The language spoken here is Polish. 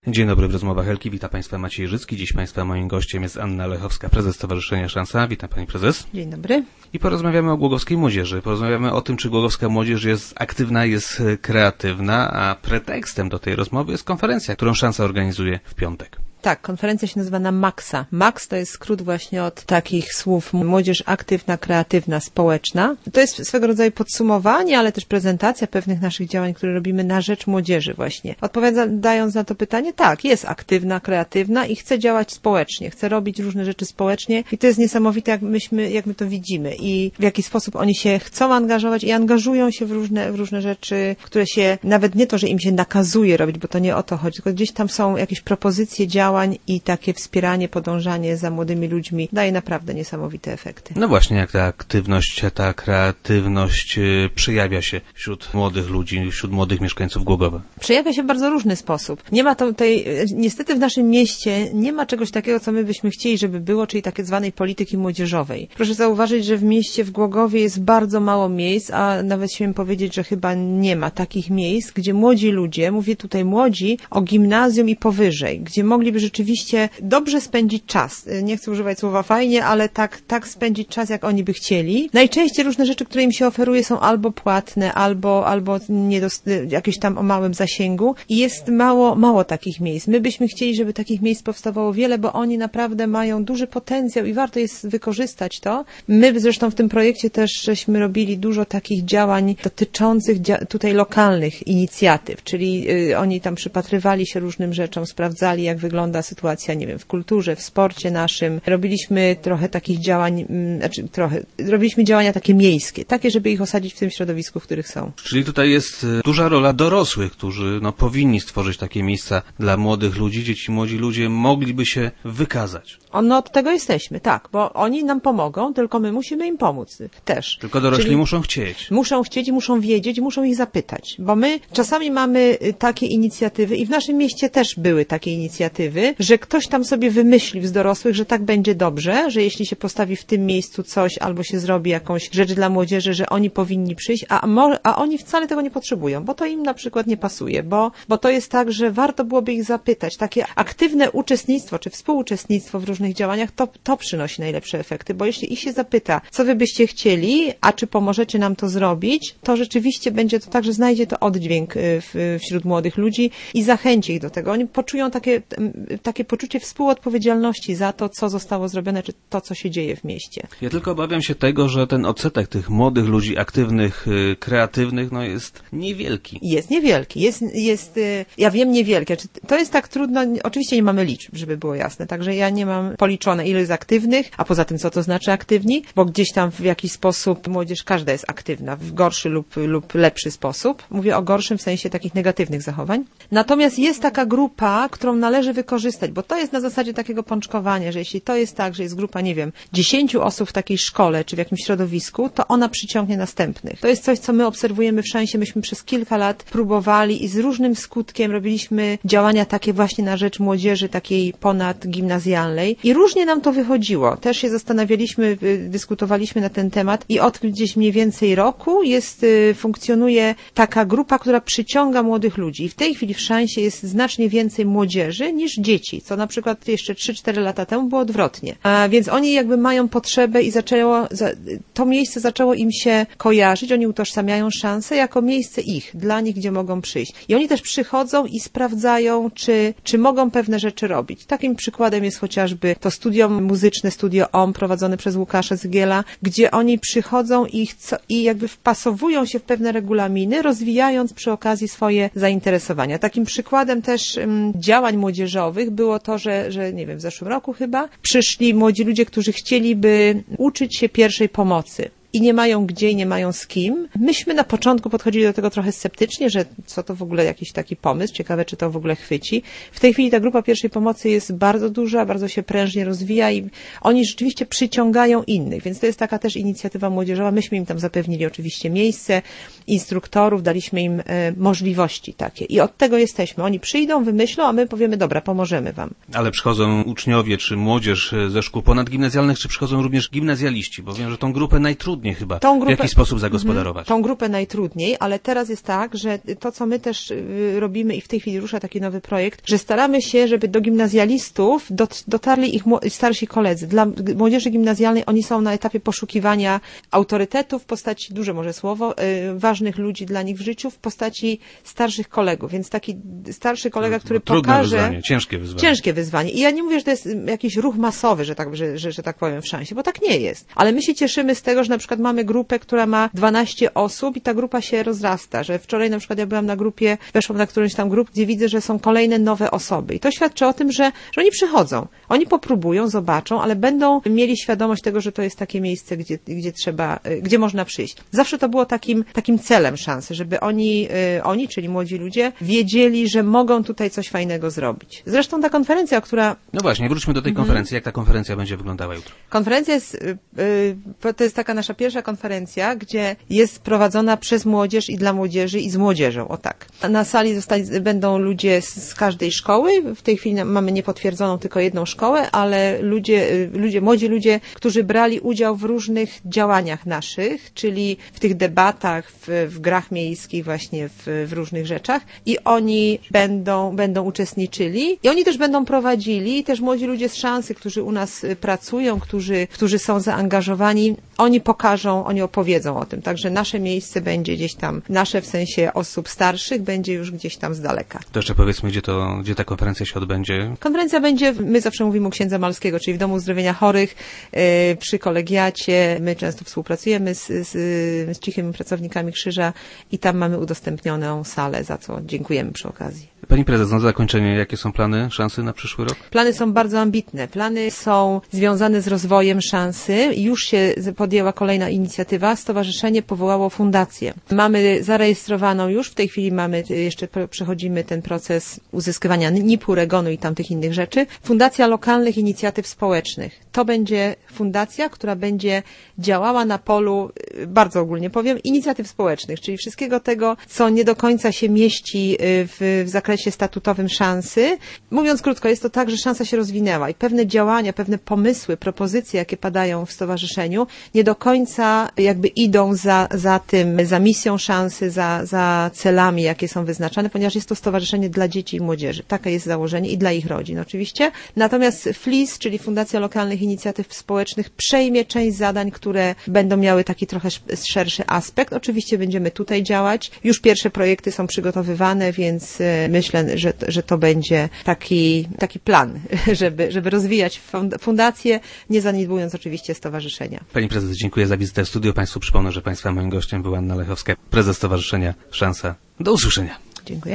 Dzień dobry, w rozmowach Elki. Witam Państwa Maciej Życki. Dziś Państwa moim gościem jest Anna Lechowska, prezes Stowarzyszenia Szansa. Witam Pani Prezes. Dzień dobry. I porozmawiamy o głogowskiej młodzieży. Porozmawiamy o tym, czy głogowska młodzież jest aktywna, jest kreatywna, a pretekstem do tej rozmowy jest konferencja, którą Szansa organizuje w piątek. Tak, konferencja się nazywa MAXA. MAX to jest skrót właśnie od takich słów młodzież aktywna, kreatywna, społeczna. To jest swego rodzaju podsumowanie, ale też prezentacja pewnych naszych działań, które robimy na rzecz młodzieży właśnie. Odpowiadając na to pytanie, tak, jest aktywna, kreatywna i chce działać społecznie, chce robić różne rzeczy społecznie i to jest niesamowite, jak my to widzimy i w jaki sposób oni się chcą angażować i angażują się w różne rzeczy, które się, nawet nie to, że im się nakazuje robić, bo to nie o to chodzi, tylko gdzieś tam są jakieś propozycje działań i takie wspieranie, podążanie za młodymi ludźmi daje naprawdę niesamowite efekty. No właśnie, jak ta aktywność, ta kreatywność przejawia się wśród młodych ludzi, wśród młodych mieszkańców Głogowa? Przejawia się w bardzo różny sposób. Nie ma niestety w naszym mieście nie ma czegoś takiego, co my byśmy chcieli, żeby było, czyli takiej zwanej polityki młodzieżowej. Proszę zauważyć, że w mieście w Głogowie jest bardzo mało miejsc, a nawet śmiem powiedzieć, że chyba nie ma takich miejsc, gdzie młodzi ludzie, mówię tutaj młodzi, o gimnazjum i powyżej, gdzie mogliby rzeczywiście dobrze spędzić czas. Nie chcę używać słowa fajnie, ale tak spędzić czas, jak oni by chcieli. Najczęściej różne rzeczy, które im się oferuje, są albo płatne, albo jakieś tam o małym zasięgu i jest mało takich miejsc. My byśmy chcieli, żeby takich miejsc powstawało wiele, bo oni naprawdę mają duży potencjał i warto jest wykorzystać to. My zresztą w tym projekcie też żeśmy robili dużo takich działań dotyczących tutaj lokalnych inicjatyw, czyli oni tam przypatrywali się różnym rzeczom, sprawdzali, jak wygląda sytuacja, nie wiem, w kulturze, w sporcie naszym. Robiliśmy trochę takich działań, robiliśmy działania takie miejskie, takie, żeby ich osadzić w tym środowisku, w których są. Czyli tutaj jest duża rola dorosłych, którzy powinni stworzyć takie miejsca dla młodych ludzi. Dzieci, młodzi ludzie mogliby się wykazać. Od tego jesteśmy, tak, bo oni nam pomogą, tylko my musimy im pomóc też. Tylko dorośli muszą chcieć. Muszą chcieć i muszą wiedzieć i muszą ich zapytać, bo my czasami mamy takie inicjatywy i w naszym mieście też były takie inicjatywy, że ktoś tam sobie wymyślił z dorosłych, że tak będzie dobrze, że jeśli się postawi w tym miejscu coś albo się zrobi jakąś rzecz dla młodzieży, że oni powinni przyjść, a oni wcale tego nie potrzebują, bo to im na przykład nie pasuje, bo to jest tak, że warto byłoby ich zapytać. Takie aktywne uczestnictwo czy współuczestnictwo w różnych działaniach, to przynosi najlepsze efekty, bo jeśli ich się zapyta, co wy byście chcieli, a czy pomożecie nam to zrobić, to rzeczywiście będzie to tak, że znajdzie to oddźwięk wśród młodych ludzi i zachęci ich do tego. Oni poczują takie poczucie współodpowiedzialności za to, co zostało zrobione, czy to, co się dzieje w mieście. Ja tylko obawiam się tego, że ten odsetek tych młodych ludzi aktywnych, kreatywnych, jest niewielki. Jest niewielki. Ja wiem, niewielki. To jest tak trudno, oczywiście nie mamy liczb, żeby było jasne, także ja nie mam policzone, ile jest aktywnych, a poza tym, co to znaczy aktywni, bo gdzieś tam w jakiś sposób młodzież każda jest aktywna, w gorszy lub lepszy sposób. Mówię o gorszym w sensie takich negatywnych zachowań. Natomiast jest taka grupa, którą należy wykorzystać, bo to jest na zasadzie takiego pączkowania, że jeśli to jest tak, że jest grupa, 10 osób w takiej szkole, czy w jakimś środowisku, to ona przyciągnie następnych. To jest coś, co my obserwujemy w Szansie. Myśmy przez kilka lat próbowali i z różnym skutkiem robiliśmy działania takie właśnie na rzecz młodzieży, takiej ponadgimnazjalnej i różnie nam to wychodziło. Też się zastanawialiśmy, dyskutowaliśmy na ten temat i od gdzieś mniej więcej roku funkcjonuje taka grupa, która przyciąga młodych ludzi. I w tej chwili w Szansie jest znacznie więcej młodzieży niż dzieci, co na przykład jeszcze 3-4 lata temu było odwrotnie. A więc oni jakby mają potrzebę i to miejsce zaczęło im się kojarzyć, oni utożsamiają Szansę jako miejsce dla nich, gdzie mogą przyjść. I oni też przychodzą i sprawdzają, czy mogą pewne rzeczy robić. Takim przykładem jest chociażby to studium muzyczne, Studio OM prowadzone przez Łukasza Zygiela, gdzie oni przychodzą i jakby wpasowują się w pewne regulaminy, rozwijając przy okazji swoje zainteresowania. Takim przykładem też działań młodzieżowych było to, że nie wiem, w zeszłym roku chyba przyszli młodzi ludzie, którzy chcieliby uczyć się pierwszej pomocy. I nie mają gdzie i nie mają z kim. Myśmy na początku podchodzili do tego trochę sceptycznie, że co to w ogóle jakiś taki pomysł, ciekawe czy to w ogóle chwyci. W tej chwili ta grupa pierwszej pomocy jest bardzo duża, bardzo się prężnie rozwija i oni rzeczywiście przyciągają innych, więc to jest taka też inicjatywa młodzieżowa. Myśmy im tam zapewnili oczywiście miejsce, instruktorów, daliśmy im możliwości takie i od tego jesteśmy. Oni przyjdą, wymyślą, a my powiemy, dobra, pomożemy wam. Ale przychodzą uczniowie czy młodzież ze szkół ponadgimnazjalnych, czy przychodzą również gimnazjaliści, bo wiem, że tą grupę najtrudniej najtrudniej chyba Tą grupę, w jakiś sposób zagospodarować. Tą grupę najtrudniej, ale teraz jest tak, że to, co my też robimy i w tej chwili rusza taki nowy projekt, że staramy się, żeby do gimnazjalistów dotarli ich starsi koledzy. Dla młodzieży gimnazjalnej oni są na etapie poszukiwania autorytetów w postaci, duże może słowo, ważnych ludzi dla nich w życiu w postaci starszych kolegów. Więc taki starszy kolega, który pokaże... Wyzwanie, ciężkie wyzwanie. Ciężkie wyzwanie. I ja nie mówię, że to jest jakiś ruch masowy, że tak powiem, w szansie, bo tak nie jest. Ale my się cieszymy z tego, że na przykład mamy grupę, która ma 12 osób i ta grupa się rozrasta, że wczoraj na przykład ja byłam na grupie, weszłam na którąś tam grupę, gdzie widzę, że są kolejne nowe osoby. I to świadczy o tym, że oni przychodzą. Oni popróbują, zobaczą, ale będą mieli świadomość tego, że to jest takie miejsce, gdzie można przyjść. Zawsze to było takim celem szansy, żeby oni, czyli młodzi ludzie, wiedzieli, że mogą tutaj coś fajnego zrobić. Zresztą ta konferencja, która... No właśnie, wróćmy do tej konferencji. Jak ta konferencja będzie wyglądała jutro? Konferencja to jest taka nasza pierwsza konferencja, gdzie jest prowadzona przez młodzież i dla młodzieży i z młodzieżą, o tak. Na sali będą ludzie z każdej szkoły. W tej chwili mamy niepotwierdzoną tylko jedną szkołę, ale młodzi ludzie, którzy brali udział w różnych działaniach naszych, czyli w tych debatach, w grach miejskich, właśnie w różnych rzeczach i oni będą uczestniczyli i oni też będą prowadzili, też młodzi ludzie z szansy, którzy u nas pracują, którzy są zaangażowani, oni pokażą, oni opowiedzą o tym. Także nasze miejsce będzie gdzieś tam, nasze w sensie osób starszych, będzie już gdzieś tam z daleka. To jeszcze powiedzmy, gdzie ta konferencja się odbędzie? Konferencja będzie, my zawsze mówimy u księdza Malskiego, czyli w Domu Uzdrowienia Chorych, przy kolegiacie. My często współpracujemy z cichymi pracownikami Krzyża i tam mamy udostępnioną salę, za co dziękujemy przy okazji. Pani prezes, na zakończenie, jakie są plany szansy na przyszły rok? Plany są bardzo ambitne. Plany są związane z rozwojem szansy. Już się podjęła kolejna inicjatywa. Stowarzyszenie powołało fundację. Mamy zarejestrowaną już, w tej chwili jeszcze przechodzimy ten proces uzyskiwania NIP-u, REGON-u i tamtych innych rzeczy. Fundacja Lokalnych Inicjatyw Społecznych. To będzie fundacja, która będzie działała na polu, bardzo ogólnie powiem, inicjatyw społecznych, czyli wszystkiego tego, co nie do końca się mieści w zakresie statutowym szansy. Mówiąc krótko, jest to tak, że szansa się rozwinęła i pewne działania, pewne pomysły, propozycje, jakie padają w stowarzyszeniu, nie do końca jakby idą za misją szansy, za celami, jakie są wyznaczane, ponieważ jest to stowarzyszenie dla dzieci i młodzieży. Takie jest założenie i dla ich rodzin oczywiście. Natomiast FLIS, czyli Fundacja Lokalnych Inicjatyw Społecznych, przejmie część zadań, które będą miały taki trochę szerszy aspekt. Oczywiście będziemy tutaj działać. Już pierwsze projekty są przygotowywane, więc myślę, że to będzie taki plan, żeby rozwijać fundację, nie zaniedbując oczywiście stowarzyszenia. Pani prezes, dziękuję za wizytę w studiu. Państwu przypomnę, że Państwa moim gościem była Anna Lechowska, prezes Stowarzyszenia Szansa. Do usłyszenia. Dziękuję.